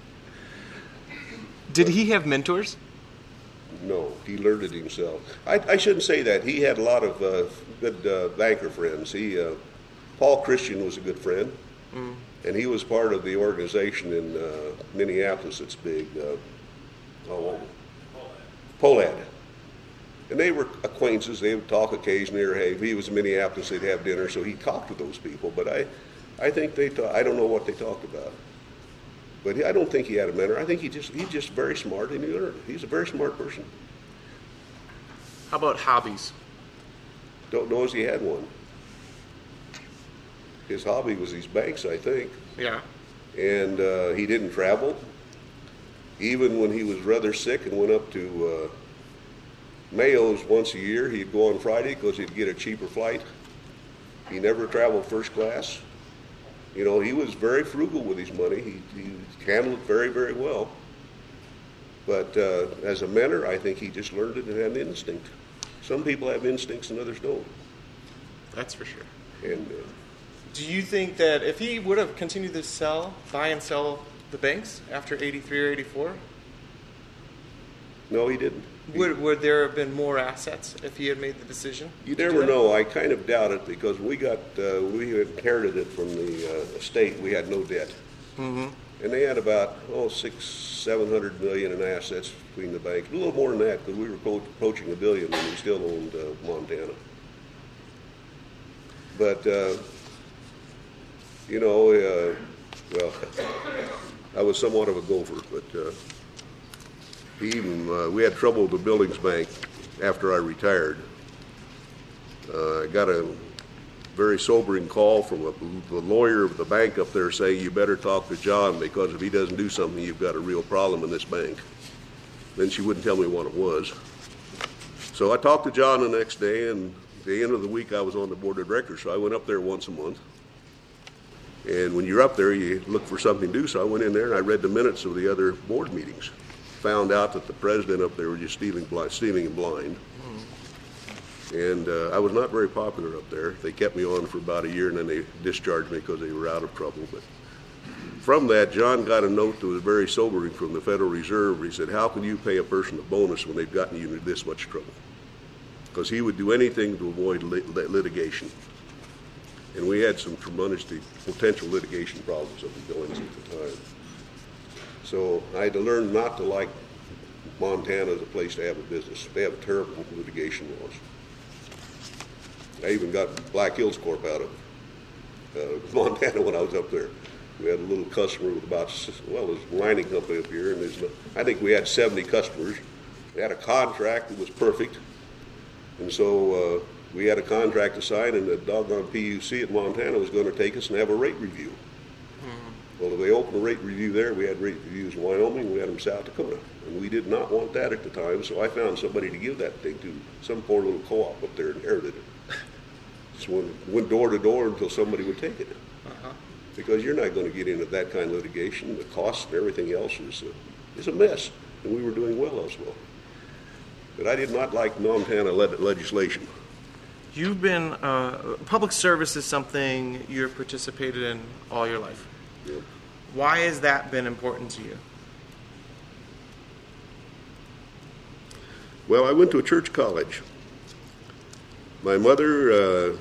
Did he have mentors? No, he learned it himself. I, I shouldn't say that. He had a lot of uh, good uh, banker friends. He, uh, Paul Christian was a good friend, mm. and he was part of the organization in uh, Minneapolis that's big, uh, oh, Polad. And they were acquaintances. They would talk occasionally, or hey, if he was in Minneapolis, they'd have dinner, so he talked to those people. But I, I think they, ta- I don't know what they talked about. But he, I don't think he had a mentor. I think he just he's just very smart, and he learned it. He's a very smart person. How about hobbies? Don't know if he had one. His hobby was these banks, I think. Yeah. And uh, he didn't travel. Even when he was rather sick and went up to uh, Mayo's once a year, he'd go on Friday because he'd get a cheaper flight. He never traveled first class. You know, he was very frugal with his money. He, he handled it very, very well. But uh, as a mentor, I think he just learned it and had an instinct. Some people have instincts and others don't. That's for sure. And uh, do you think that if he would have continued to sell, buy and sell the banks after eighty-three or eighty-four? No, he didn't. Would, would there have been more assets if he had made the decision? You never know. I kind of doubt it because we got uh, we inherited it from the uh, estate. We had no debt, mm-hmm. and they had about oh six, seven hundred million in assets between the banks. A little more than that because we were approaching a billion when we still owned uh, Montana. But uh, you know, uh, well, I was somewhat of a gopher, but. Uh, Even uh, we had trouble with the Buildings Bank after I retired. Uh, I got a very sobering call from a, the lawyer of the bank up there saying, you better talk to John because if he doesn't do something, you've got a real problem in this bank. Then she wouldn't tell me what it was. So I talked to John the next day, and at the end of the week I was on the board of directors, so I went up there once a month. And when you're up there, you look for something to do, so I went in there and I read the minutes of the other board meetings. Found out that the president up there was just stealing, blind, stealing and blind. Mm. And uh, I was not very popular up there. They kept me on for about a year, and then they discharged me because they were out of trouble. But from that, John got a note that was very sobering from the Federal Reserve. He said, how can you pay a person a bonus when they've gotten you into this much trouble? Because he would do anything to avoid lit- litigation. And we had some tremendous potential litigation problems up in Billings at the time. So I had to learn not to like Montana as a place to have a business. They have terrible litigation laws. I even got Black Hills Corp out of uh, Montana when I was up there. We had a little customer with about, well, there's a mining company up here, and there's no, I think we had seventy customers. We had a contract that was perfect, and so uh, we had a contract to sign, and the doggone P U C at Montana was going to take us and have a rate review. Well, if they opened a rate review there, we had rate reviews in Wyoming, we had them in South Dakota. And we did not want that at the time, so I found somebody to give that thing to, some poor little co-op up there inherited it. Just went, went door to door until somebody would take it. Uh-huh. Because you're not going to get into that kind of litigation. The costs and everything else is a, is a mess, and we were doing well as well. But I did not like Montana le- legislation. You've been, uh, public service is something you've participated in all your life. Yep. Why has that been important to you? Well, I went to a church college. My mother uh,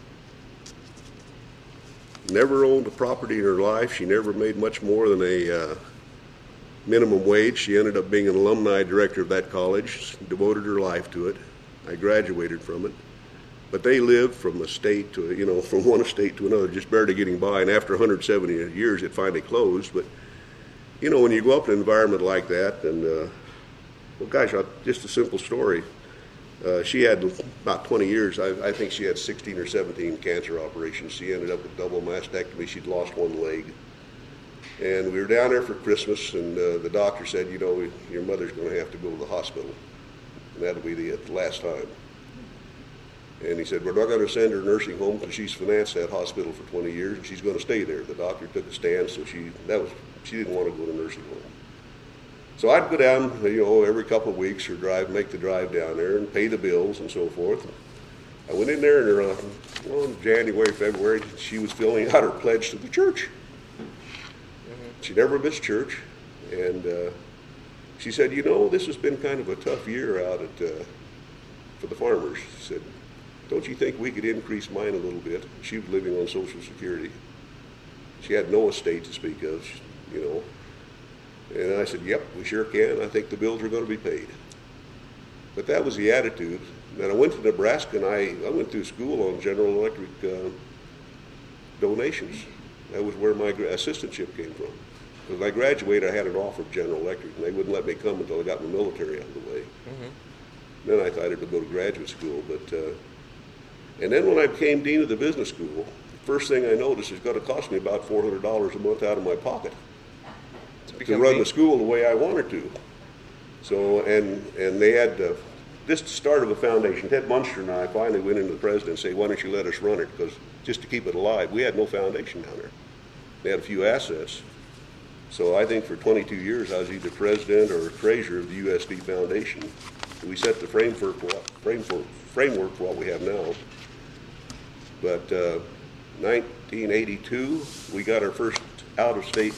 never owned a property in her life. She never made much more than a uh, minimum wage. She ended up being an alumni director of that college, devoted her life to it. I graduated from it. But they lived from a state to, you know, from one estate to another, just barely getting by. And after one hundred seventy years, it finally closed. But, you know, when you go up in an environment like that, and, uh, well, gosh, I'll, just a simple story. Uh, she had about twenty years. I, I think she had sixteen or seventeen cancer operations. She ended up with double mastectomy. She'd lost one leg. And we were down there for Christmas, and uh, the doctor said, you know, your mother's going to have to go to the hospital. And that'll be the, the last time. And he said, we're not going to send her to nursing home because she's financed that hospital for twenty years, and she's going to stay there. The doctor took a stand, so she that was she didn't want to go to nursing home. So I'd go down, you know, every couple of weeks or drive, make the drive down there and pay the bills and so forth. I went in there and uh, well, in January, February, she was filling out her pledge to the church. Mm-hmm. She never missed church. And uh, she said, you know, this has been kind of a tough year out at uh, for the farmers. She said, don't you think we could increase mine a little bit? She was living on Social Security. She had no estate to speak of, you know. And I said, yep, we sure can. I think the bills are going to be paid. But that was the attitude. Then I went to Nebraska, and I, I went through school on General Electric uh, donations. That was where my assistantship came from. When I graduated, I had an offer of General Electric, and they wouldn't let me come until I got my military out of the way. Mm-hmm. Then I thought I would go to graduate school. But uh, and then when I became dean of the business school, the first thing I noticed is it's going to cost me about four hundred dollars a month out of my pocket to run dean. The school the way I wanted to. So, and and they had uh, this start of a foundation. Ted Munster and I finally went into the president and said, why don't you let us run it? Because just to keep it alive, we had no foundation down there. They had a few assets. So I think for twenty-two years I was either president or treasurer of the U S D Foundation. We set the framework for what, framework, framework for what we have now. But uh, nineteen eighty-two, we got our first out-of-state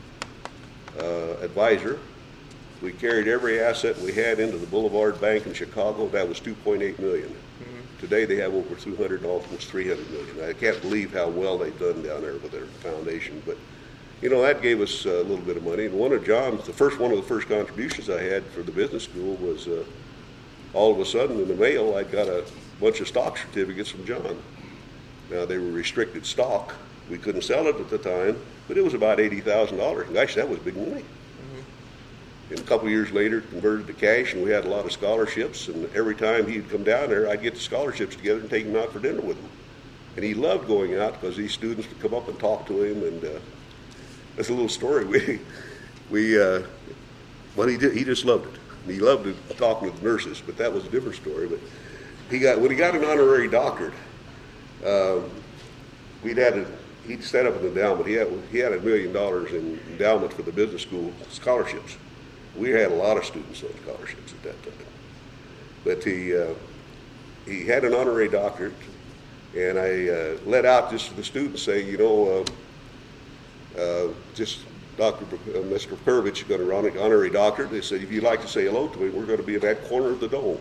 uh, advisor. We carried every asset we had into the Boulevard Bank in Chicago. That was two point eight million dollars. Mm-hmm. Today they have over two hundred, almost three hundred million dollars. I can't believe how well they've done down there with their foundation. But you know, that gave us a little bit of money. And one of John's, the first one of the first contributions I had for the business school was uh, all of a sudden in the mail, I got a bunch of stock certificates from John. Now, they were restricted stock. We couldn't sell it at the time, but it was about eighty thousand dollars. Gosh, that was big money. Mm-hmm. And a couple years later, converted to cash, and we had a lot of scholarships. And every time he'd come down there, I'd get the scholarships together and take him out for dinner with him. And he loved going out because these students would come up and talk to him. And uh, that's a little story. We, we, uh, well, he did. He just loved it. He loved it, talking with nurses, but that was a different story. But he got when he got an honorary doctorate. Um, we'd had a, he'd set up an endowment. He had he had a million dollars in endowment for the business school scholarships. We had a lot of students on scholarships at that time. But he uh, he had an honorary doctorate, and I uh, let out just to the students saying, you know, uh, uh, just Doctor Uh, Mister Pervich is going to run an honorary doctorate. They said, if you'd like to say hello to him, we're going to be at that corner of the dome.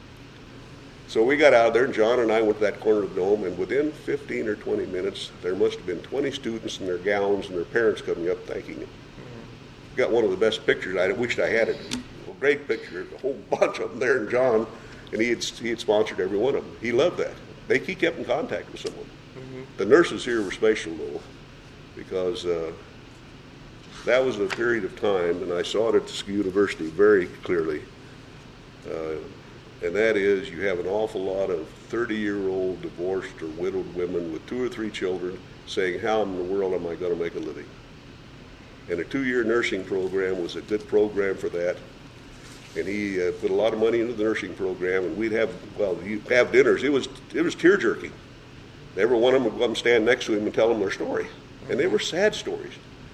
So we got out there, and John and I went to that corner of the dome, and within fifteen or twenty minutes, there must have been twenty students in their gowns and their parents coming up thanking him. Mm-hmm. Got one of the best pictures. I wished I had it. A great picture, a whole bunch of them there, and John, and he had, he had sponsored every one of them. He loved that. They, he kept in contact with someone. Mm-hmm. The nurses here were special, though, because uh, that was a period of time, and I saw it at the university very clearly, uh, and that is you have an awful lot of thirty-year-old divorced or widowed women with two or three children saying, how in the world am I going to make a living? And a two-year nursing program was a good program for that, and he uh, put a lot of money into the nursing program, and we'd have, well, you'd have dinners. It was, it was tear-jerking. Every one of them would come stand next to him and tell them their story, and they were sad stories.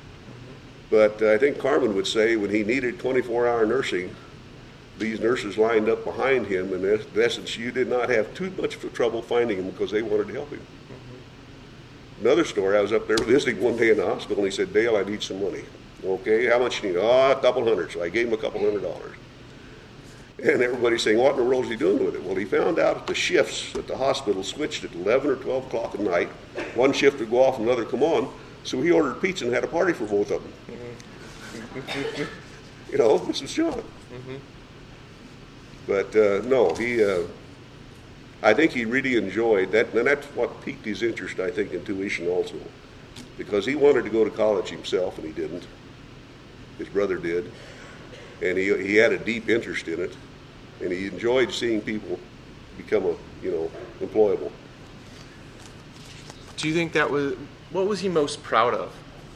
But uh, I think Carmen would say when he needed twenty-four hour nursing, these nurses lined up behind him, and in essence, you did not have too much trouble finding him because they wanted to help him. Mm-hmm. Another story, I was up there visiting one day in the hospital, and he said, Dale, I need some money. Okay, how much do you need? Oh, a couple hundred. So I gave him a couple hundred dollars. And everybody's saying, what in the world is he doing with it? Well, he found out that the shifts at the hospital switched at eleven or twelve o'clock at night. One shift would go off and another come on. So he ordered pizza and had a party for both of them. Mm-hmm. You know, this is John. Mm-hmm. But uh, no, he. Uh, I think he really enjoyed that, and that's what piqued his interest, I think, in tuition also, because he wanted to go to college himself, and he didn't. His brother did, and he he had a deep interest in it, and he enjoyed seeing people become a you know employable. Do you think that was what was he most proud of?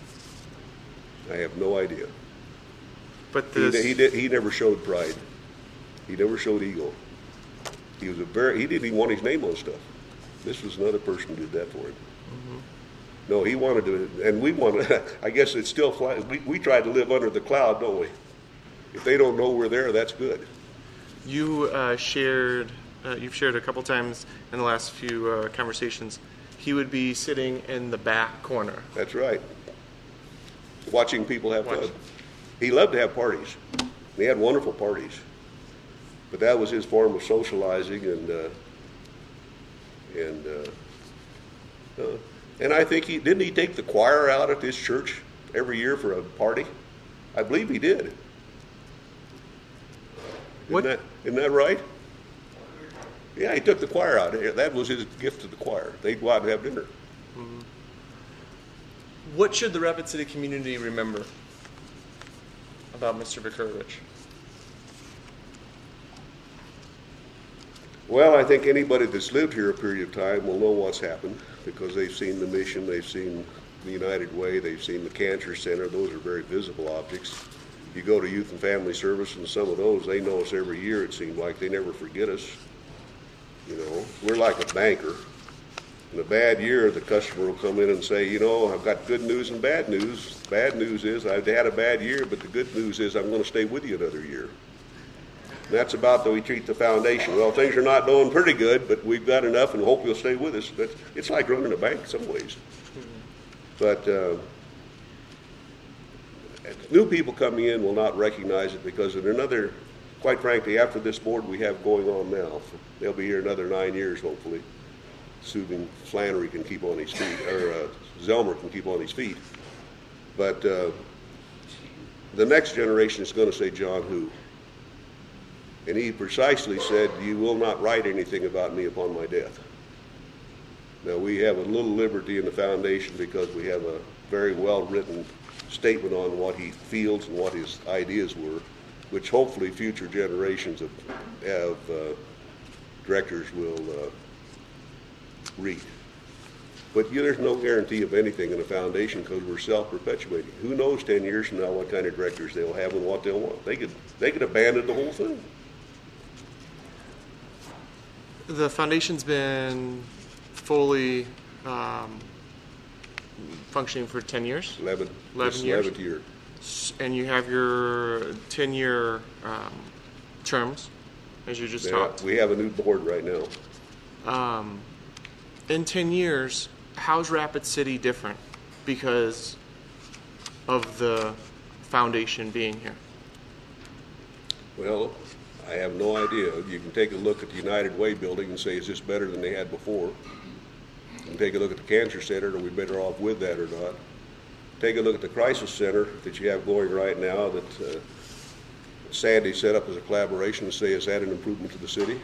I have no idea. But this... he, he did. He never showed pride. He never showed ego. He was a very. He didn't even want his name on stuff. This was another person who did that for him. Mm-hmm. No, he wanted to, and we wanted. I guess it's still fly. We we tried to live under the cloud, don't we? if they don't know we're there, that's good. You uh, shared, uh, you've shared a couple times in the last few uh, conversations, he would be sitting in the back corner. That's right. Watching people have Watch. fun. He loved to have parties. He had wonderful parties. But that was his form of socializing, and uh, and uh, uh, and I think he didn't he take the choir out at this church every year for a party. I believe he did. Isn't What- that isn't that right? Yeah, he took the choir out. That was his gift to the choir. They'd go out and have dinner. What should the Rapid City community remember about Mister Vikurovich? Well, I think anybody that's lived here a period of time will know what's happened because they've seen the mission, they've seen the United Way, they've seen the Cancer Center. Those are very visible objects. You go to Youth and Family Service, and some of those, they know us every year, it seems like. They never forget us. You know, we're like a banker. In a bad year, the customer will come in and say, you know, I've got good news and bad news. Bad news is I've had a bad year, but the good news is I'm going to stay with you another year. And that's about the way we treat the foundation. Well, things are not doing pretty good, but we've got enough and hope you'll stay with us. That's, it's like running a bank in some ways. But uh, new people coming in will not recognize it because in another, quite frankly, after this board we have going on now, they'll be here another nine years, hopefully. Assuming Flannery can keep on his feet, or uh, Zelmer can keep on his feet. But uh, the next generation is going to say, John who? And he precisely said, you will not write anything about me upon my death. Now, we have a little liberty in the foundation because we have a very well-written statement on what he feels and what his ideas were, which hopefully future generations of, of uh, directors will uh, read. But you know, there's no guarantee of anything in a foundation because we're self-perpetuating. Who knows ten years from now what kind of directors they'll have and what they'll want. They could, they could abandon the whole thing. The foundation's been fully um, functioning for ten years, eleven, eleven this years. eleventh year. S- and you have your ten-year um, terms, as you just Yeah, talked. we have a new board right now. Um, in ten years, how's Rapid City different because of the foundation being here? Well, I have no idea. You can take a look at the United Way building and say, is this better than they had before? You can take a look at the Cancer Center, are we better off with that or not? Take a look at the Crisis Center that you have going right now that uh, Sandy set up as a collaboration and say, is that an improvement to the city?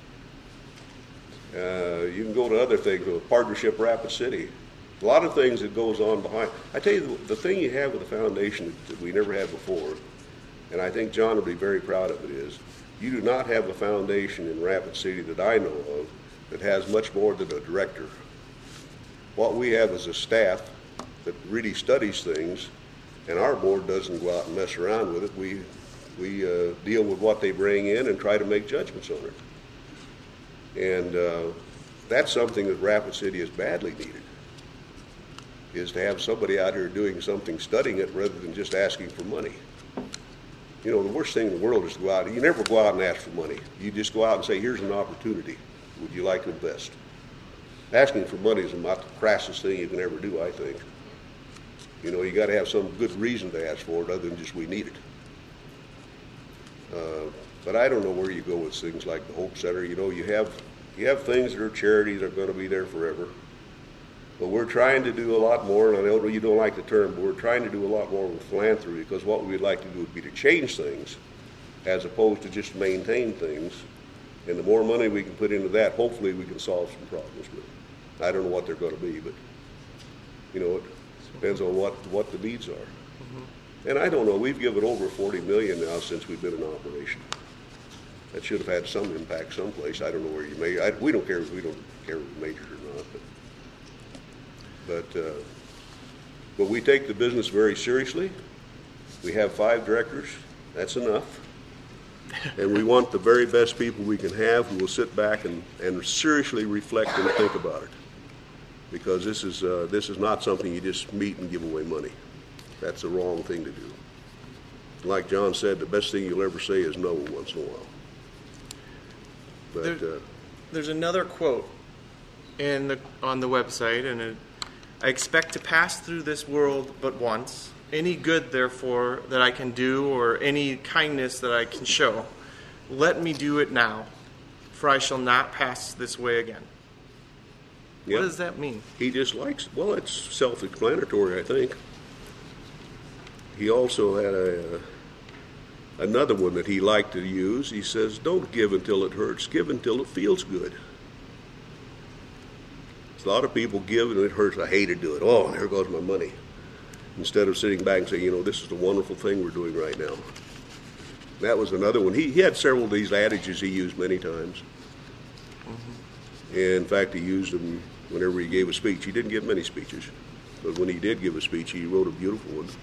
Uh, you can go to other things, a partnership Rapid City. A lot of things that goes on behind. I tell you, the, the thing you have with the foundation that we never had before, and I think John will be very proud of it, is you do not have a foundation in Rapid City that I know of that has much more than a director. What we have is a staff that really studies things, and our board doesn't go out and mess around with it. We, we uh, deal with what they bring in and try to make judgments on it. And uh, that's something that Rapid City is badly needed, is to have somebody out here doing something, studying it, rather than just asking for money. You know, the worst thing in the world is to go out. You never go out and ask for money. You just go out and say, here's an opportunity. Would you like to invest? Asking for money is about the crassest thing you can ever do, I think. You know, you got to have some good reason to ask for it other than just we need it. Uh, but I don't know where you go with things like the Hope Center. You know, you have, you have things that are charities that are going to be there forever. But we're trying to do a lot more, and I know you don't like the term, but we're trying to do a lot more with philanthropy because what we'd like to do would be to change things as opposed to just maintain things. And the more money we can put into that, hopefully we can solve some problems with it. I don't know what they're going to be, but, you know, it depends on what, what the needs are. Mm-hmm. And I don't know, we've given over forty million dollars now since we've been in operation. That should have had some impact someplace. I don't know where you may, I, we don't care, we don't care if we majored or not, but. But, uh, but we take the business very seriously. We have five directors. That's enough. And we want the very best people we can have who will sit back and, and seriously reflect and think about it. Because this is, uh, this is not something you just meet and give away money. That's the wrong thing to do. like John said, the best thing you'll ever say is no once in a while. But There- uh, There's another quote in the on the website, and it, I expect to pass through this world but once. Any good, therefore, that I can do, or any kindness that I can show, let me do it now, for I shall not pass this way again. yeah, What does that mean? he just likes. Well, it's self-explanatory, I think. He also had a. Uh, Another one that he liked to use, he says, don't give until it hurts, give until it feels good. A lot of people give and it hurts, I hate to do it. Oh, there goes my money. Instead of sitting back and saying, you know, this is the wonderful thing we're doing right now. That was another one. He, he had several of these adages he used many times. Mm-hmm. And in fact, he used them whenever he gave a speech. He didn't give many speeches, but when he did give a speech, he wrote a beautiful one.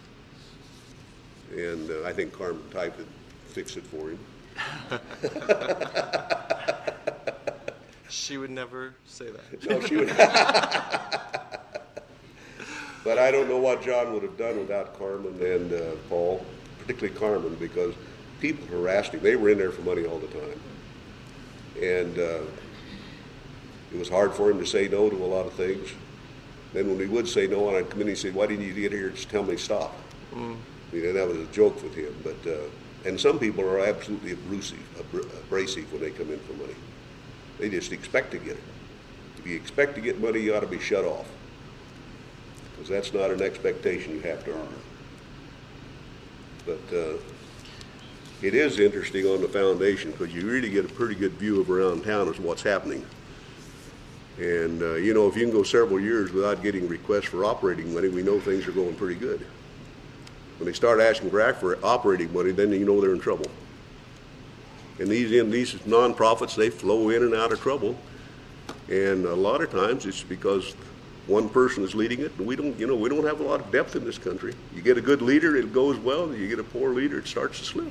And uh, I think Carmen typed it, fixed it for him. She would never say that. No, she would. But I don't know what John would have done without Carmen and uh, Paul, particularly Carmen, because people harassed him. They were in there for money all the time. And uh, it was hard for him to say no to a lot of things. Then when he would say no on a committee, he'd say, why didn't you get here? Just tell me stop. Mm. I mean, that was a joke with him. But uh, and some people are absolutely abrasive, abrasive when they come in for money. They just expect to get it. If you expect to get money, you ought to be shut off, because that's not an expectation you have to earn. But uh, it is interesting on the foundation, because you really get a pretty good view of around town as what's happening. And, uh, you know, if you can go several years without getting requests for operating money, we know things are going pretty good. When they start asking for for operating money, then you know they're in trouble. And these in these nonprofits, they flow in and out of trouble. And a lot of times it's because one person is leading it, and we don't, you know, we don't have a lot of depth in this country. You get a good leader, it goes well. You get a poor leader, it starts to slip.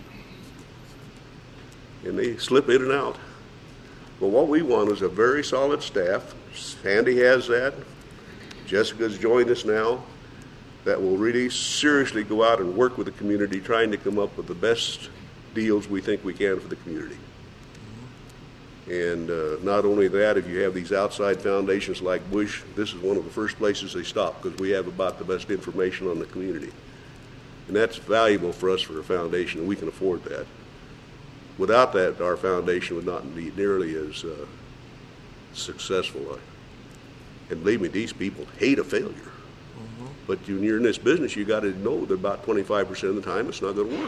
And they slip in and out. But what we want is a very solid staff. Sandy has that. Jessica's joined us now. That will really seriously go out and work with the community, trying to come up with the best deals we think we can for the community. And uh, not only that, if you have these outside foundations like Bush, this is one of the first places they stop, because we have about the best information on the community. And that's valuable for us for a foundation, and we can afford that. Without that, our foundation would not be nearly as uh, successful. And believe me, these people hate a failure. Mm-hmm. But when you're in this business, you got to know that about twenty-five percent of the time it's not going to work.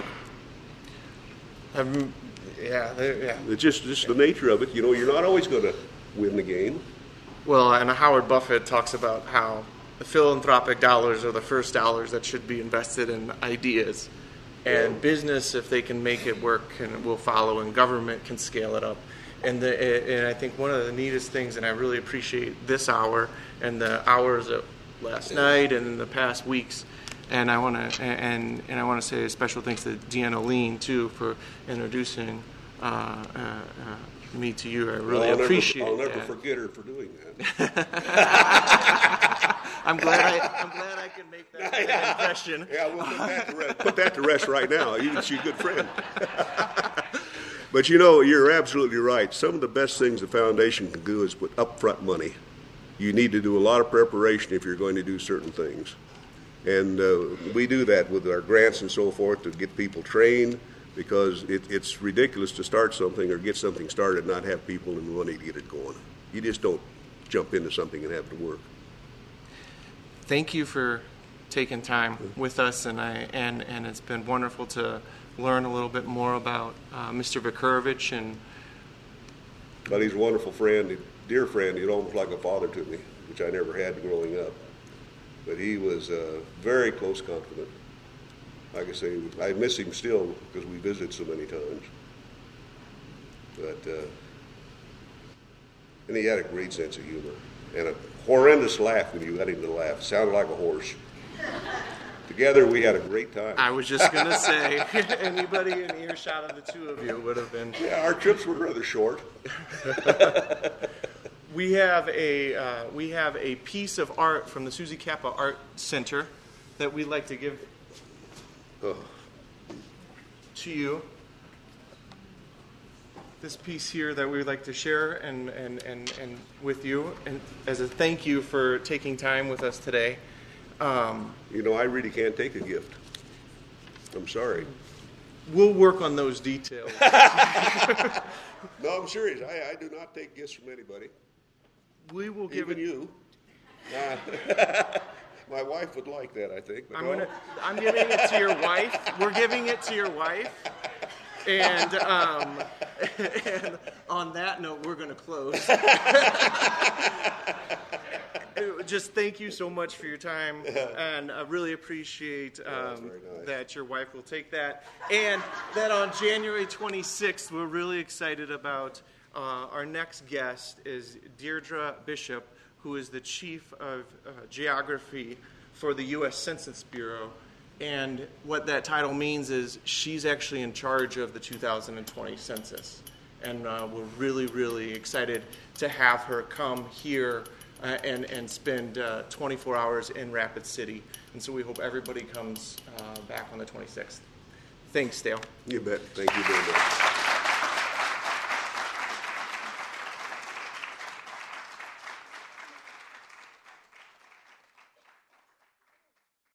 Um, yeah, yeah. It's just, just the nature of it. You know, you're not always going to win the game. Well, and Howard Buffett talks about how the philanthropic dollars are the first dollars that should be invested in ideas. And yeah. Business, if they can make it work, and will follow, and government can scale it up. And the, and I think one of the neatest things, and I really appreciate this hour and the hours of last yeah. night and in the past weeks, and I want to and and I want to say a special thanks to Deanna Lean too for introducing uh, uh, uh, me to you. I really well, I'll appreciate. Never, I'll never that. forget her for doing that. I'm glad I I'm glad I can make that yeah. impression. Yeah, we'll put that to rest. Put that to rest right now. Even she's a good friend. But you know, you're absolutely right. Some of the best things the foundation can do is put upfront money. You need to do a lot of preparation if you're going to do certain things. And uh, we do that with our grants and so forth to get people trained, because it, it's ridiculous to start something or get something started and not have people and money to get it going. You just don't jump into something and have it work. Thank you for taking time with us, and I and, and it's been wonderful to learn a little bit more about uh, Mister Vikurovich. And but he's a wonderful friend, a dear friend. He's almost like a father to me, which I never had growing up. But he was uh, very close confidant. Like I say, I miss him still because we visit so many times. But uh, and he had a great sense of humor and a horrendous laugh when you got him to laugh. Sounded like a horse. Together, we had a great time. I was just going to say, anybody in earshot of the two of you would have been. Yeah, our trips were rather short. We have a uh, we have a piece of art from the Susie Kappa Art Center that we'd like to give. Oh. to you this piece here that we would like to share and, and, and, and with you, and as a thank you for taking time with us today. Um, You know, I really can't take a gift. I'm sorry. we'll work on those details. No, I'm serious. I, I do not take gifts from anybody, We will give even it. you. Uh, my wife would like that, I think. But I'm no. gonna. I'm giving it to your wife. We're giving it to your wife. And, um, and on that note, we're going to close. Just thank you so much for your time, and I really appreciate um, very nice. that your wife will take that, and that on January twenty-sixth, we're really excited about uh, our next guest is Deirdre Bishop, who is the Chief of uh, Geography for the U S Census Bureau. And what that title means is she's actually in charge of the two thousand twenty census. And uh, we're really, really excited to have her come here uh, and, and spend uh, twenty-four hours in Rapid City. And so we hope everybody comes uh, back on the twenty-sixth. Thanks, Dale. You bet. Thank you very much.